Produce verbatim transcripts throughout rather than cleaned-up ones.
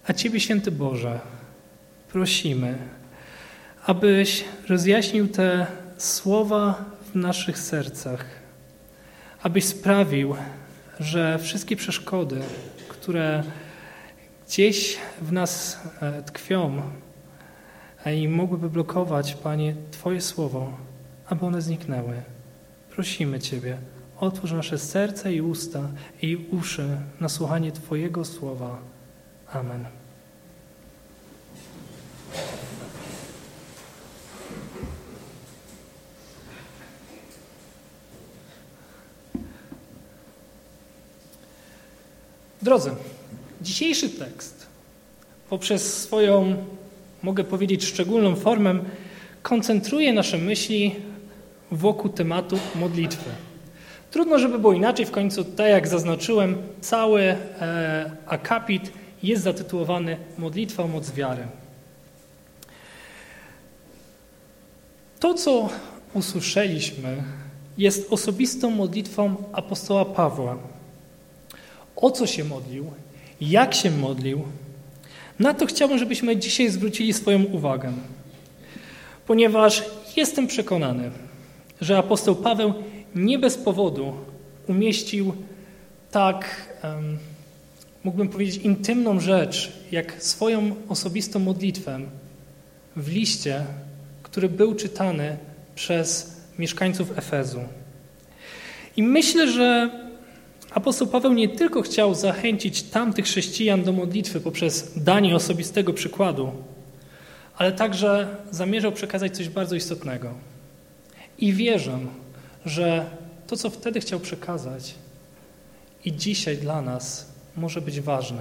A Ciebie, Święty Boże, prosimy, abyś rozjaśnił te słowa w naszych sercach, abyś sprawił, że wszystkie przeszkody, które gdzieś w nas tkwią i mogłyby blokować, Panie, Twoje słowo, aby one zniknęły. Prosimy Ciebie, otwórz nasze serca i usta i uszy na słuchanie Twojego słowa. Amen. Drodzy, dzisiejszy tekst poprzez swoją, mogę powiedzieć, szczególną formę koncentruje nasze myśli wokół tematu modlitwy. Trudno, żeby było inaczej, w końcu, tak jak zaznaczyłem, cały e, akapit jest zatytułowany Modlitwa o moc wiary. To, co usłyszeliśmy, jest osobistą modlitwą apostoła Pawła. O co się modlił, jak się modlił, na to chciałbym, żebyśmy dzisiaj zwrócili swoją uwagę. Ponieważ jestem przekonany, że apostoł Paweł nie bez powodu umieścił tak, um, mógłbym powiedzieć, intymną rzecz, jak swoją osobistą modlitwę w liście, który był czytany przez mieszkańców Efezu. I myślę, że apostoł Paweł nie tylko chciał zachęcić tamtych chrześcijan do modlitwy poprzez danie osobistego przykładu, ale także zamierzał przekazać coś bardzo istotnego. I wierzę, że to, co wtedy chciał przekazać, i dzisiaj dla nas może być ważne.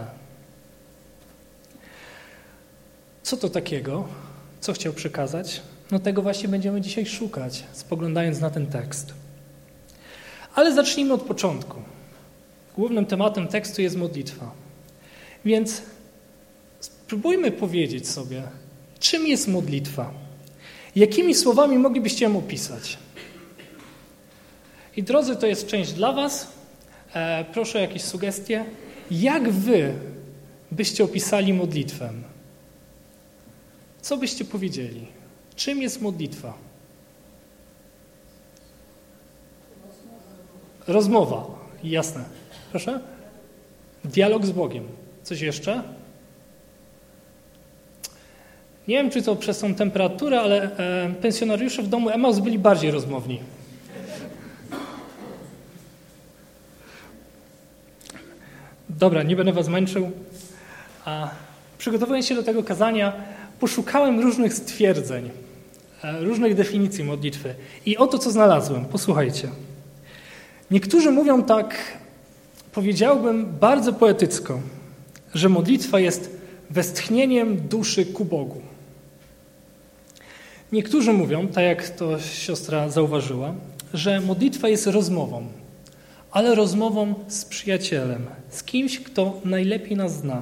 Co to takiego? Co chciał przekazać? No tego właśnie będziemy dzisiaj szukać, spoglądając na ten tekst. Ale zacznijmy od początku. Głównym tematem tekstu jest modlitwa. Więc spróbujmy powiedzieć sobie, czym jest modlitwa? Jakimi słowami moglibyście ją opisać? I drodzy, to jest część dla was. E, proszę o jakieś sugestie. Jak wy byście opisali modlitwę? Co byście powiedzieli? Czym jest modlitwa? Rozmowa. Jasne. Proszę? Dialog z Bogiem. Coś jeszcze? Nie wiem, czy to przez tą temperaturę, ale e, pensjonariusze w domu Emaus byli bardziej rozmowni. Dobra, nie będę was męczył. A przygotowując się do tego kazania, poszukałem różnych stwierdzeń, e, różnych definicji modlitwy. I oto, co znalazłem. Posłuchajcie. Niektórzy mówią tak, powiedziałbym bardzo poetycko, że modlitwa jest westchnieniem duszy ku Bogu. Niektórzy mówią, tak jak to siostra zauważyła, że modlitwa jest rozmową, ale rozmową z przyjacielem, z kimś, kto najlepiej nas zna.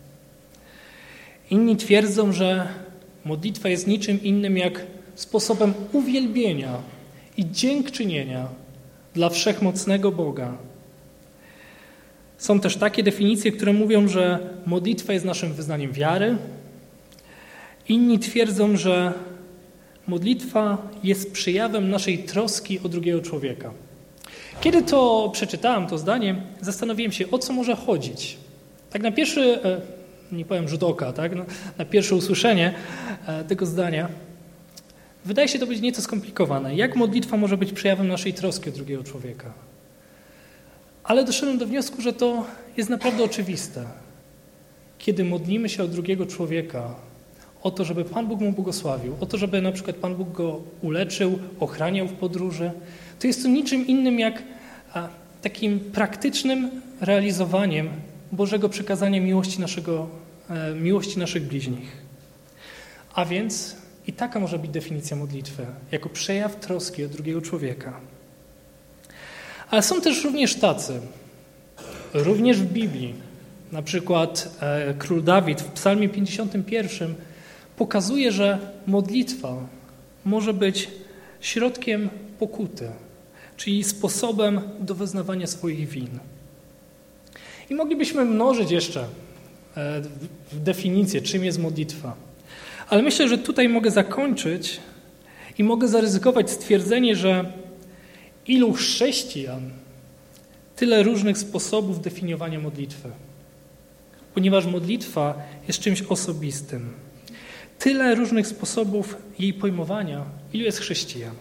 Inni twierdzą, że modlitwa jest niczym innym jak sposobem uwielbienia i dziękczynienia dla wszechmocnego Boga. Są też takie definicje, które mówią, że modlitwa jest naszym wyznaniem wiary. Inni twierdzą, że modlitwa jest przejawem naszej troski o drugiego człowieka. Kiedy to przeczytałem, to zdanie, zastanowiłem się, o co może chodzić. Tak na pierwszy, nie powiem rzut oka, tak? Na pierwsze usłyszenie tego zdania, wydaje się to być nieco skomplikowane. Jak modlitwa może być przejawem naszej troski o drugiego człowieka? Ale doszedłem do wniosku, że to jest naprawdę oczywiste. Kiedy modlimy się o drugiego człowieka, o to, żeby Pan Bóg mu błogosławił, o to, żeby na przykład Pan Bóg go uleczył, ochraniał w podróży, to jest to niczym innym jak a, takim praktycznym realizowaniem Bożego przykazania miłości, naszego, e, miłości naszych bliźnich. A więc i taka może być definicja modlitwy, jako przejaw troski o drugiego człowieka. Ale są też również tacy, również w Biblii, na przykład e, król Dawid w Psalmie pięćdziesiątym pierwszym pokazuje, że modlitwa może być środkiem pokuty, czyli sposobem do wyznawania swoich win. I moglibyśmy mnożyć jeszcze w definicję, czym jest modlitwa. Ale myślę, że tutaj mogę zakończyć i mogę zaryzykować stwierdzenie, że ilu chrześcijan, tyle różnych sposobów definiowania modlitwy. Ponieważ modlitwa jest czymś osobistym. Tyle różnych sposobów jej pojmowania, ilu jest chrześcijan.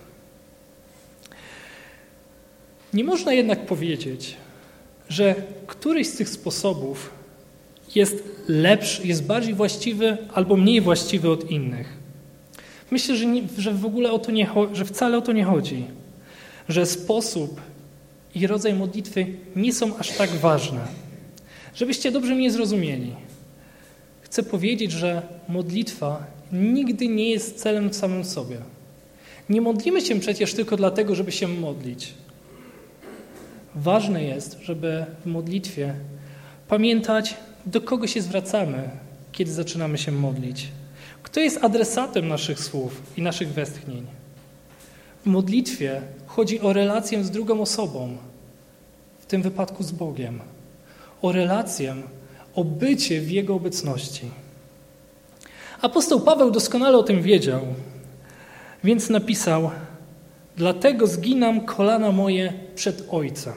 Nie można jednak powiedzieć, że któryś z tych sposobów jest lepszy, jest bardziej właściwy albo mniej właściwy od innych. Myślę, że, nie, że w ogóle o to nie, że wcale o to nie chodzi. Że sposób i rodzaj modlitwy nie są aż tak ważne. Żebyście dobrze mnie zrozumieli. Chcę powiedzieć, że modlitwa nigdy nie jest celem samym sobie. Nie modlimy się przecież tylko dlatego, żeby się modlić. Ważne jest, żeby w modlitwie pamiętać, do kogo się zwracamy, kiedy zaczynamy się modlić. Kto jest adresatem naszych słów i naszych westchnień. W modlitwie chodzi o relację z drugą osobą, w tym wypadku z Bogiem. O relację, o bycie w Jego obecności. Apostoł Paweł doskonale o tym wiedział, więc napisał: dlatego zginam kolana moje przed Ojcem.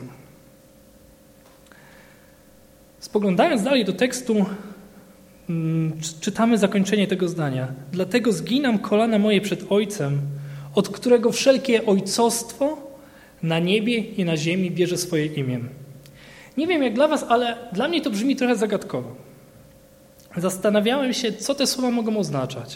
Spoglądając dalej do tekstu, czytamy zakończenie tego zdania. Dlatego zginam kolana moje przed Ojcem, od którego wszelkie ojcostwo na niebie i na ziemi bierze swoje imię. Nie wiem jak dla was, ale dla mnie to brzmi trochę zagadkowo. Zastanawiałem się, co te słowa mogą oznaczać.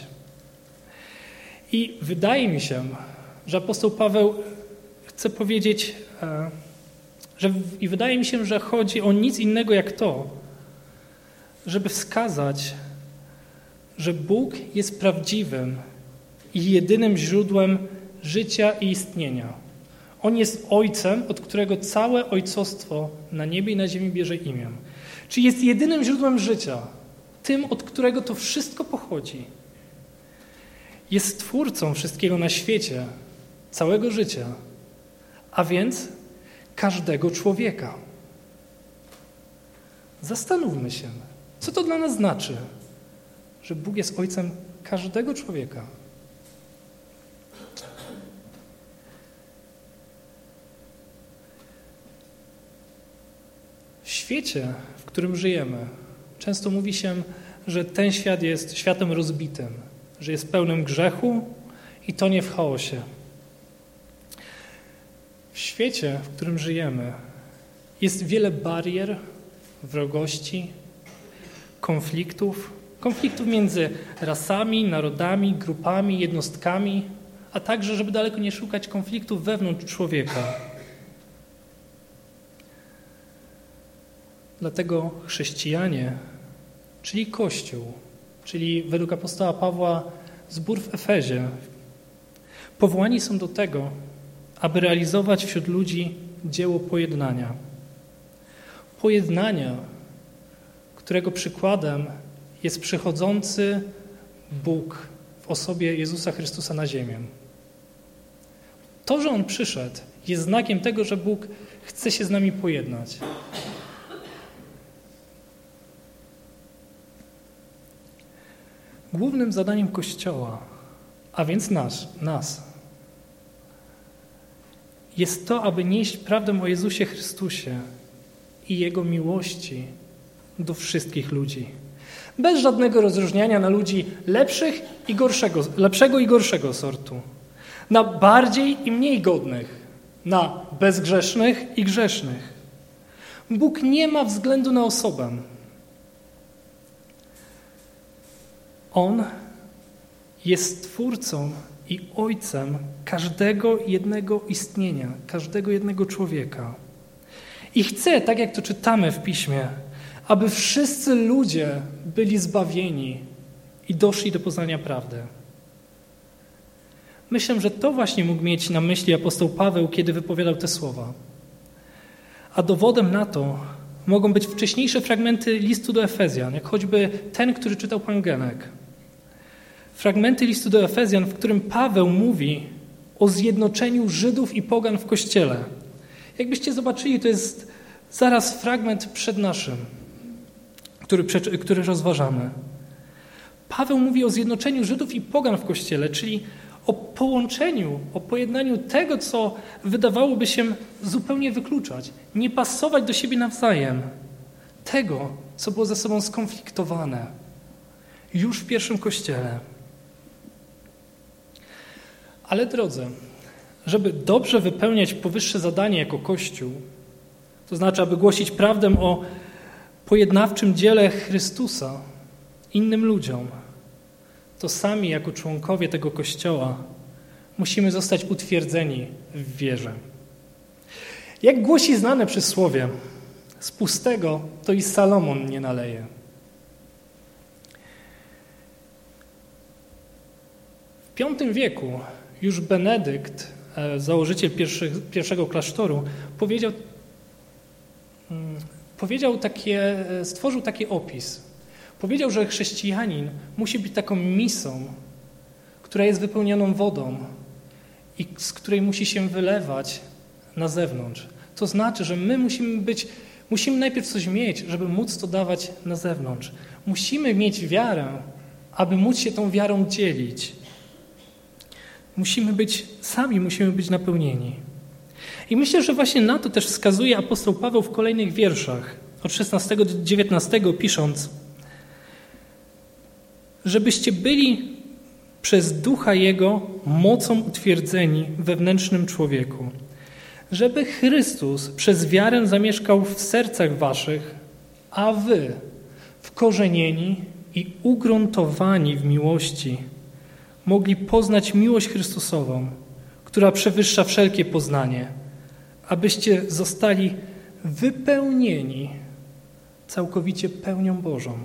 I wydaje mi się, że apostoł Paweł chce powiedzieć, że, i wydaje mi się, że chodzi o nic innego jak to, żeby wskazać, że Bóg jest prawdziwym i jedynym źródłem życia i istnienia. On jest Ojcem, od którego całe ojcostwo na niebie i na ziemi bierze imię. Czyli jest jedynym źródłem życia, tym, od którego to wszystko pochodzi. Jest Stwórcą wszystkiego na świecie, całego życia, a więc każdego człowieka. Zastanówmy się, co to dla nas znaczy, że Bóg jest Ojcem każdego człowieka. W świecie, w którym żyjemy, często mówi się, że ten świat jest światem rozbitym, że jest pełnym grzechu i tonie w chaosie. W świecie, w którym żyjemy, jest wiele barier, wrogości, konfliktów, konfliktów między rasami, narodami, grupami, jednostkami, a także, żeby daleko nie szukać, konfliktów wewnątrz człowieka. Dlatego chrześcijanie, czyli Kościół, czyli według apostoła Pawła zbór w Efezie, powołani są do tego, aby realizować wśród ludzi dzieło pojednania. Pojednania, którego przykładem jest przychodzący Bóg w osobie Jezusa Chrystusa na ziemię. To, że On przyszedł, jest znakiem tego, że Bóg chce się z nami pojednać. Głównym zadaniem Kościoła, a więc nas, nas, jest to, aby nieść prawdę o Jezusie Chrystusie i Jego miłości do wszystkich ludzi. Bez żadnego rozróżniania na ludzi lepszych i gorszego, lepszego i gorszego sortu. Na bardziej i mniej godnych. Na bezgrzesznych i grzesznych. Bóg nie ma względu na osobę. On jest Stwórcą i Ojcem każdego jednego istnienia, każdego jednego człowieka. I chce, tak jak to czytamy w Piśmie, aby wszyscy ludzie byli zbawieni i doszli do poznania prawdy. Myślę, że to właśnie mógł mieć na myśli apostoł Paweł, kiedy wypowiadał te słowa. A dowodem na to mogą być wcześniejsze fragmenty listu do Efezjan, jak choćby ten, który czytał pan Genek. Fragmenty listu do Efezjan, w którym Paweł mówi o zjednoczeniu Żydów i pogan w Kościele. Jakbyście zobaczyli, to jest zaraz fragment przed naszym, który, który rozważamy. Paweł mówi o zjednoczeniu Żydów i pogan w Kościele, czyli o połączeniu, o pojednaniu tego, co wydawałoby się zupełnie wykluczać, nie pasować do siebie nawzajem, tego, co było ze sobą skonfliktowane już w pierwszym Kościele. Ale drodzy, żeby dobrze wypełniać powyższe zadanie jako Kościół, to znaczy, aby głosić prawdę o pojednawczym dziele Chrystusa innym ludziom, to sami jako członkowie tego Kościoła musimy zostać utwierdzeni w wierze. Jak głosi znane przysłowie, z pustego to i Salomon nie naleje. W piątym wieku już Benedykt, założyciel pierwszy, pierwszego klasztoru, powiedział, powiedział takie, stworzył taki opis. Powiedział, że chrześcijanin musi być taką misą, która jest wypełnioną wodą i z której musi się wylewać na zewnątrz. To znaczy, że my musimy być, musimy najpierw coś mieć, żeby móc to dawać na zewnątrz. Musimy mieć wiarę, aby móc się tą wiarą dzielić. Musimy być, sami musimy być napełnieni. I myślę, że właśnie na to też wskazuje apostoł Paweł w kolejnych wierszach, od szesnastego do dziewiętnastego, pisząc: żebyście byli przez Ducha Jego mocą utwierdzeni w wewnętrznym człowieku, żeby Chrystus przez wiarę zamieszkał w sercach waszych, a wy, wkorzenieni i ugruntowani w miłości, mogli poznać miłość Chrystusową, która przewyższa wszelkie poznanie, abyście zostali wypełnieni całkowicie pełnią Bożą.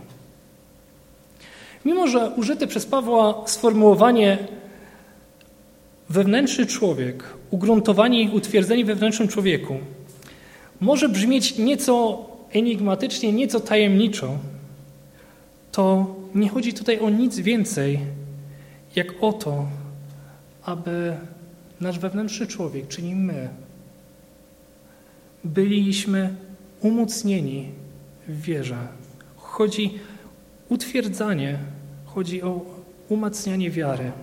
Mimo że użyte przez Pawła sformułowanie wewnętrzny człowiek, ugruntowani i utwierdzeni w wewnętrznym człowieku, może brzmieć nieco enigmatycznie, nieco tajemniczo, to nie chodzi tutaj o nic więcej, jak o to, aby nasz wewnętrzny człowiek, czyli my, byliśmy umocnieni w wierze. Chodzi o utwierdzanie, chodzi o umacnianie wiary.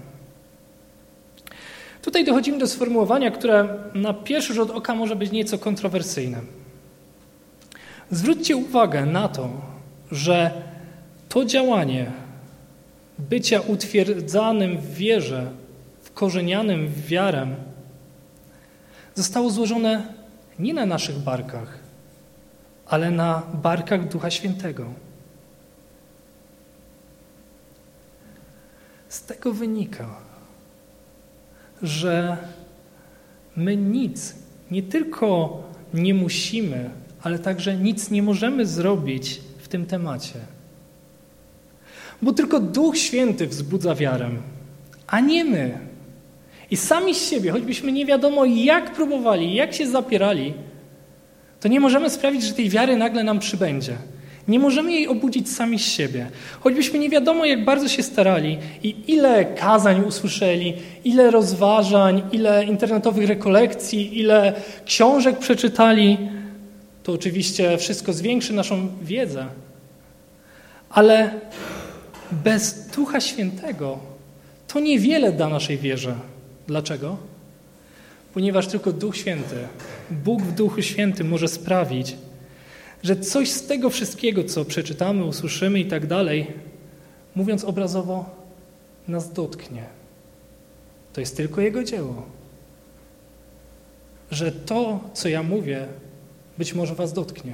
Tutaj dochodzimy do sformułowania, które na pierwszy rzut oka może być nieco kontrowersyjne. Zwróćcie uwagę na to, że to działanie bycia utwierdzanym w wierze, wkorzenianym w wiarę, zostało złożone nie na naszych barkach, ale na barkach Ducha Świętego. Z tego wynika, że my nic nie tylko nie musimy, ale także nic nie możemy zrobić w tym temacie. Bo tylko Duch Święty wzbudza wiarę, a nie my. I sami z siebie, choćbyśmy nie wiadomo jak próbowali, jak się zapierali, to nie możemy sprawić, że tej wiary nagle nam przybędzie. Nie możemy jej obudzić sami z siebie. Choćbyśmy nie wiadomo jak bardzo się starali i ile kazań usłyszeli, ile rozważań, ile internetowych rekolekcji, ile książek przeczytali, to oczywiście wszystko zwiększy naszą wiedzę. Ale bez Ducha Świętego to niewiele da naszej wierze. Dlaczego? Ponieważ tylko Duch Święty, Bóg w Duchu Świętym może sprawić, że coś z tego wszystkiego, co przeczytamy, usłyszymy i tak dalej, mówiąc obrazowo, nas dotknie. To jest tylko Jego dzieło. Że to, co ja mówię, być może was dotknie.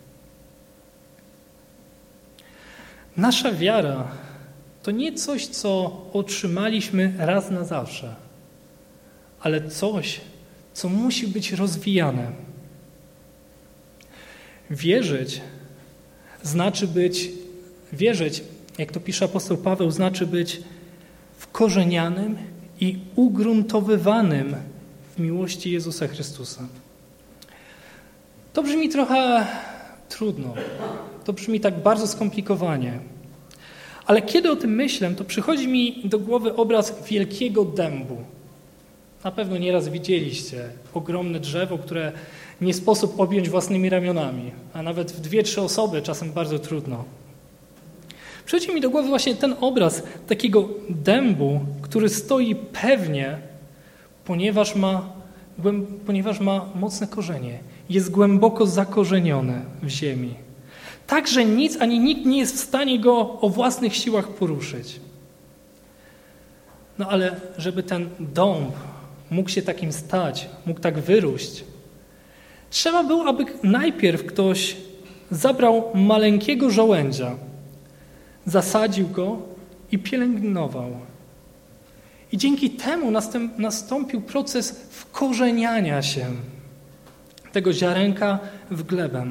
Nasza wiara to nie coś, co otrzymaliśmy raz na zawsze, ale coś, co musi być rozwijane. Wierzyć znaczy być, wierzyć, jak to pisze apostoł Paweł, znaczy być wkorzenianym i ugruntowywanym w miłości Jezusa Chrystusa. To brzmi trochę trudno, to brzmi tak bardzo skomplikowanie, ale kiedy o tym myślę, to przychodzi mi do głowy obraz wielkiego dębu. Na pewno nieraz widzieliście ogromne drzewo, które nie sposób objąć własnymi ramionami, a nawet w dwie, trzy osoby czasem bardzo trudno. Przychodzi mi do głowy właśnie ten obraz takiego dębu, który stoi pewnie, ponieważ ma, ponieważ ma mocne korzenie. Jest głęboko zakorzeniony w ziemi. Tak, że nic ani nikt nie jest w stanie go o własnych siłach poruszyć. No ale żeby ten dąb mógł się takim stać, mógł tak wyróść, trzeba było, aby najpierw ktoś zabrał maleńkiego żołędzia, zasadził go i pielęgnował. I dzięki temu następ, nastąpił proces wkorzeniania się tego ziarenka w glebę.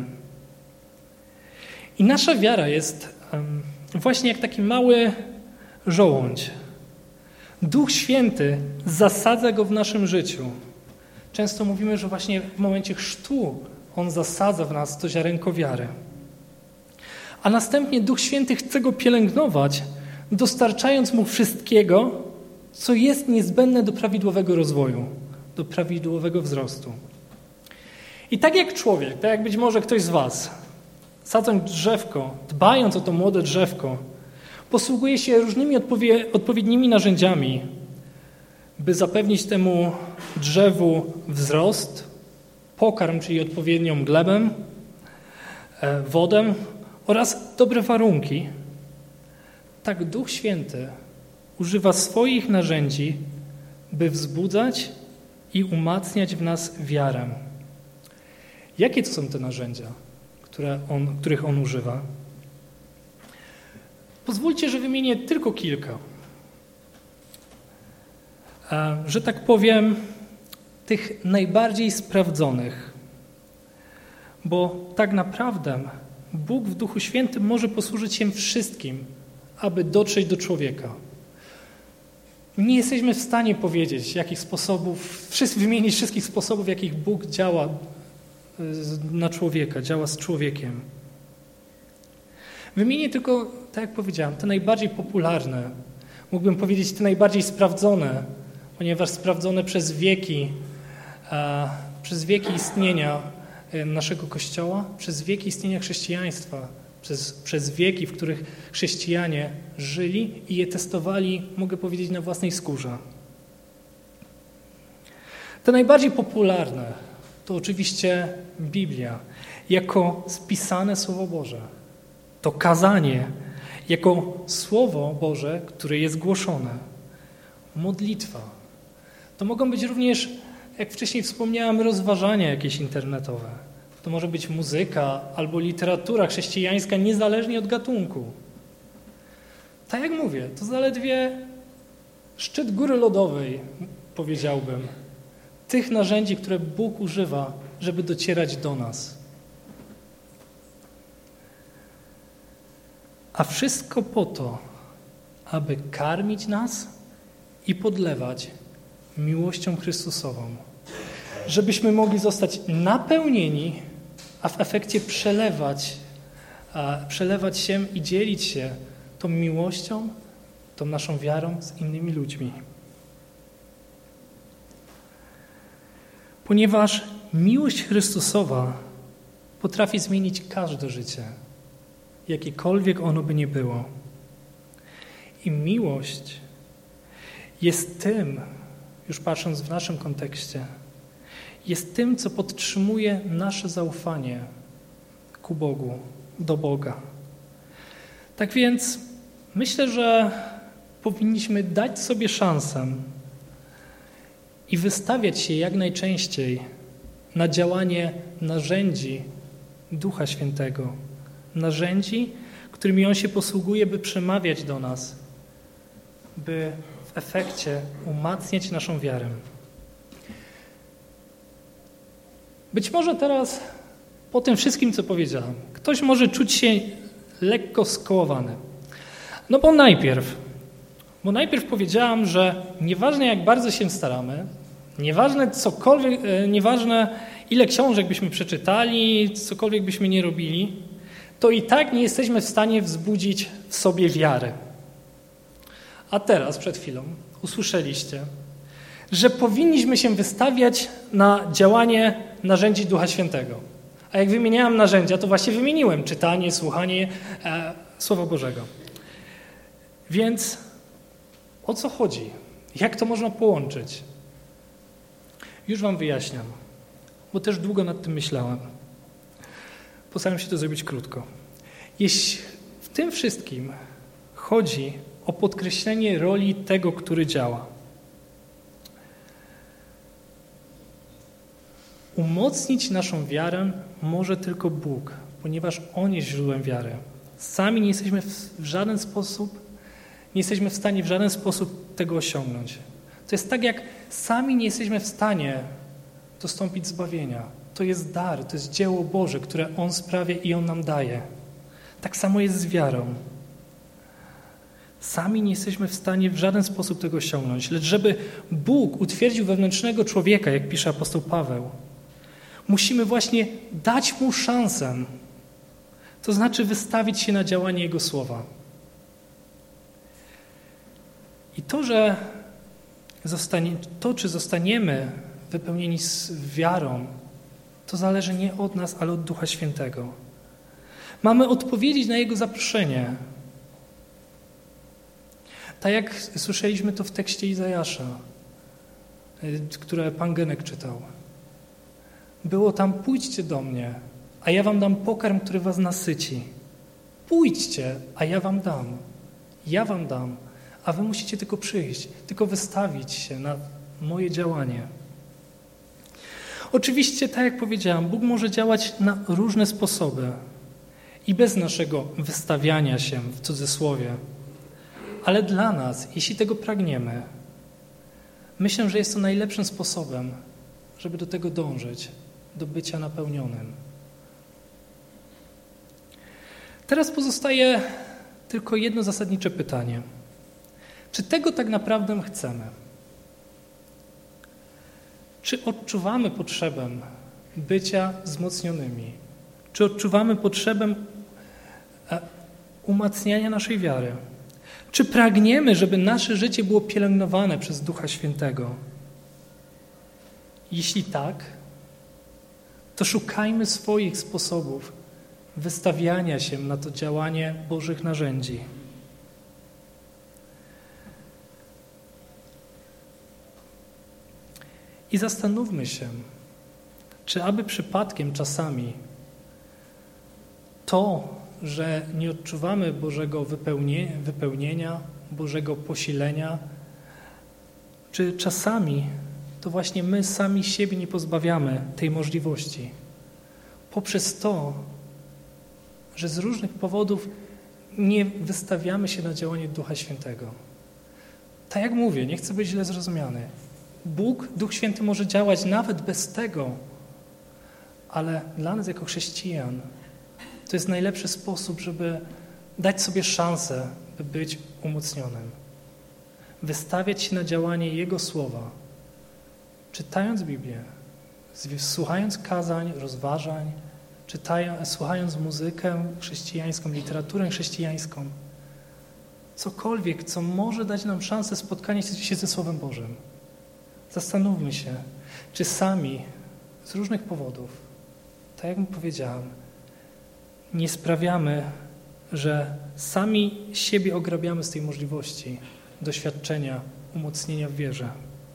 I nasza wiara jest um, właśnie jak taki mały żołądź. Duch Święty zasadza go w naszym życiu. Często mówimy, że właśnie w momencie chrztu On zasadza w nas to ziarenko wiary. A następnie Duch Święty chce go pielęgnować, dostarczając mu wszystkiego, co jest niezbędne do prawidłowego rozwoju, do prawidłowego wzrostu. I tak jak człowiek, tak jak być może ktoś z was, sadząc drzewko, dbając o to młode drzewko, posługuje się różnymi odpowie- odpowiednimi narzędziami, by zapewnić temu drzewu wzrost, pokarm, czyli odpowiednią glebę, wodę oraz dobre warunki, tak Duch Święty używa swoich narzędzi, by wzbudzać i umacniać w nas wiarę. Jakie to są te narzędzia, które on, których On używa? Pozwólcie, że wymienię tylko kilka. Że tak powiem, tych najbardziej sprawdzonych. Bo tak naprawdę Bóg w Duchu Świętym może posłużyć się wszystkim, aby dotrzeć do człowieka. Nie jesteśmy w stanie powiedzieć, jakich sposobów, wymienić wszystkich sposobów, w jakich Bóg działa na człowieka, działa z człowiekiem. Wymienię tylko, tak jak powiedziałem, te najbardziej popularne, mógłbym powiedzieć te najbardziej sprawdzone, ponieważ sprawdzone przez wieki, a, przez wieki istnienia naszego Kościoła, przez wieki istnienia chrześcijaństwa, przez, przez wieki, w których chrześcijanie żyli i je testowali, mogę powiedzieć, na własnej skórze. Te najbardziej popularne to oczywiście Biblia, jako spisane Słowo Boże. To kazanie, jako Słowo Boże, które jest głoszone. Modlitwa. To mogą być również, jak wcześniej wspomniałem, rozważania jakieś internetowe. To może być muzyka albo literatura chrześcijańska, niezależnie od gatunku. Tak jak mówię, to zaledwie szczyt góry lodowej, powiedziałbym, tych narzędzi, które Bóg używa, żeby docierać do nas. A wszystko po to, aby karmić nas i podlewać miłością Chrystusową. Żebyśmy mogli zostać napełnieni, a w efekcie przelewać, a przelewać się i dzielić się tą miłością, tą naszą wiarą z innymi ludźmi. Ponieważ miłość Chrystusowa potrafi zmienić każde życie, jakiekolwiek ono by nie było. I miłość jest tym, już patrząc w naszym kontekście, jest tym, co podtrzymuje nasze zaufanie ku Bogu, do Boga. Tak więc myślę, że powinniśmy dać sobie szansę i wystawiać się jak najczęściej na działanie narzędzi Ducha Świętego. Narzędzi, którymi On się posługuje, by przemawiać do nas, by w efekcie umacniać naszą wiarę. Być może teraz, po tym wszystkim, co powiedziałem, ktoś może czuć się lekko skołowany. No bo najpierw, bo najpierw powiedziałam, że nieważne jak bardzo się staramy, nieważne cokolwiek, nieważne ile książek byśmy przeczytali, cokolwiek byśmy nie robili, to i tak nie jesteśmy w stanie wzbudzić w sobie wiary. A teraz, przed chwilą, usłyszeliście, że powinniśmy się wystawiać na działanie narzędzi Ducha Świętego. A jak wymieniałem narzędzia, to właśnie wymieniłem czytanie, słuchanie e, Słowa Bożego. Więc o co chodzi? Jak to można połączyć? Już wam wyjaśniam, bo też długo nad tym myślałem. Postaram się to zrobić krótko. Jeśli w tym wszystkim chodzi o podkreślenie roli tego, który działa. Umocnić naszą wiarę może tylko Bóg, ponieważ On jest źródłem wiary. Sami nie jesteśmy w żaden sposób, nie jesteśmy w stanie w żaden sposób tego osiągnąć. To jest tak, jak sami nie jesteśmy w stanie dostąpić zbawienia. To jest dar, to jest dzieło Boże, które On sprawia i On nam daje. Tak samo jest z wiarą. Sami nie jesteśmy w stanie w żaden sposób tego osiągnąć, lecz żeby Bóg utwierdził wewnętrznego człowieka, jak pisze apostoł Paweł, musimy właśnie dać Mu szansę, to znaczy wystawić się na działanie Jego słowa. I to, że zostanie, to, czy zostaniemy wypełnieni z wiarą, to zależy nie od nas, ale od Ducha Świętego. Mamy odpowiedzieć na Jego zaproszenie. Tak jak słyszeliśmy to w tekście Izajasza, które Pan Genek czytał. Było tam: pójdźcie do mnie, a ja wam dam pokarm, który was nasyci. Pójdźcie, a ja wam dam. Ja wam dam, a wy musicie tylko przyjść, tylko wystawić się na moje działanie. Oczywiście, tak jak powiedziałam, Bóg może działać na różne sposoby i bez naszego wystawiania się, w cudzysłowie. Ale dla nas, jeśli tego pragniemy, myślę, że jest to najlepszym sposobem, żeby do tego dążyć, do bycia napełnionym. Teraz pozostaje tylko jedno zasadnicze pytanie. Czy tego tak naprawdę chcemy? Czy odczuwamy potrzebę bycia wzmocnionymi? Czy odczuwamy potrzebę umacniania naszej wiary? Czy pragniemy, żeby nasze życie było pielęgnowane przez Ducha Świętego? Jeśli tak, to szukajmy swoich sposobów wystawiania się na to działanie Bożych narzędzi. I zastanówmy się, czy aby przypadkiem czasami to, że nie odczuwamy Bożego wypełnienia, wypełnienia, Bożego posilenia, czy czasami to właśnie my sami siebie nie pozbawiamy tej możliwości. Poprzez to, że z różnych powodów nie wystawiamy się na działanie Ducha Świętego. Tak jak mówię, nie chcę być źle zrozumiany. Bóg, Duch Święty może działać nawet bez tego, ale dla nas jako chrześcijan to jest najlepszy sposób, żeby dać sobie szansę, by być umocnionym. Wystawiać się na działanie Jego Słowa, czytając Biblię, słuchając kazań, rozważań, czytając, słuchając muzykę chrześcijańską, literaturę chrześcijańską. Cokolwiek, co może dać nam szansę spotkania się ze Słowem Bożym. Zastanówmy się, czy sami z różnych powodów, tak jak powiedziałem, nie sprawiamy, że sami siebie ograbiamy z tej możliwości doświadczenia, umocnienia w wierze.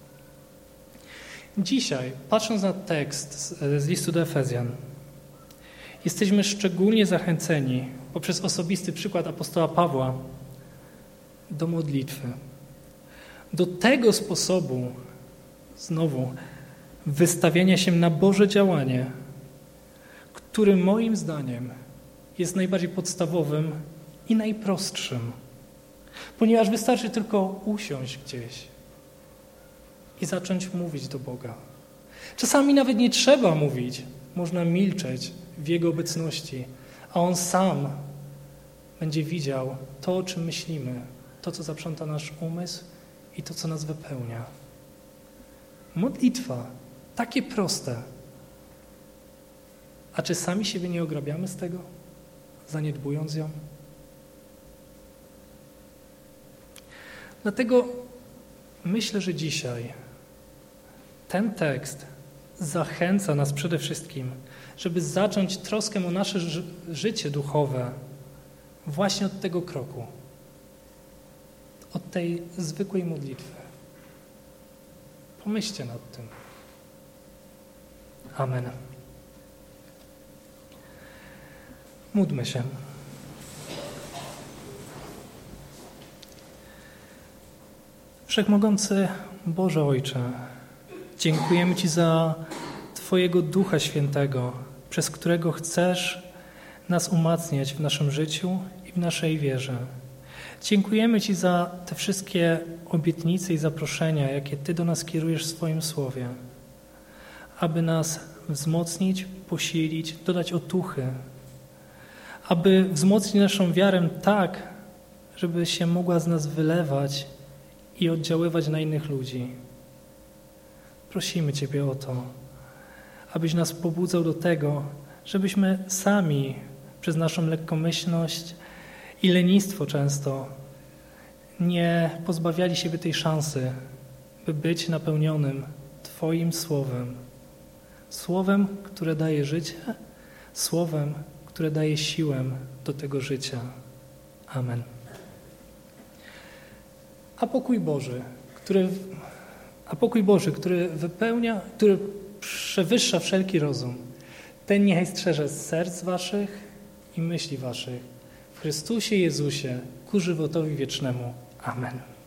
Dzisiaj, patrząc na tekst z, z listu do Efezjan, jesteśmy szczególnie zachęceni poprzez osobisty przykład apostoła Pawła do modlitwy. Do tego sposobu, znowu, wystawiania się na Boże działanie, który moim zdaniem jest najbardziej podstawowym i najprostszym, ponieważ wystarczy tylko usiąść gdzieś i zacząć mówić do Boga. Czasami nawet nie trzeba mówić, można milczeć w Jego obecności, a On sam będzie widział to, o czym myślimy, to, co zaprząta nasz umysł i to, co nas wypełnia. Modlitwa, takie proste. A czy sami siebie nie ograbiamy z tego, zaniedbując ją? Dlatego myślę, że dzisiaj ten tekst zachęca nas przede wszystkim, żeby zacząć troskę o nasze ży- życie duchowe właśnie od tego kroku. od tej zwykłej modlitwy. Pomyślcie nad tym. Amen. Módlmy się. Wszechmogący Boże Ojcze, dziękujemy Ci za Twojego Ducha Świętego, przez którego chcesz nas umacniać w naszym życiu i w naszej wierze. Dziękujemy Ci za te wszystkie obietnice i zaproszenia, jakie Ty do nas kierujesz w swoim Słowie, aby nas wzmocnić, posilić, dodać otuchy, aby wzmocnić naszą wiarę tak, żeby się mogła z nas wylewać i oddziaływać na innych ludzi. Prosimy Ciebie o to, abyś nas pobudzał do tego, żebyśmy sami przez naszą lekkomyślność i lenistwo często nie pozbawiali siebie tej szansy, by być napełnionym Twoim Słowem. Słowem, które daje życie, Słowem, które daje siłę do tego życia. Amen. A pokój Boży, który, a pokój Boży, który wypełnia, który przewyższa wszelki rozum, ten niechaj strzeże serc waszych i myśli waszych w Chrystusie Jezusie ku żywotowi wiecznemu. Amen.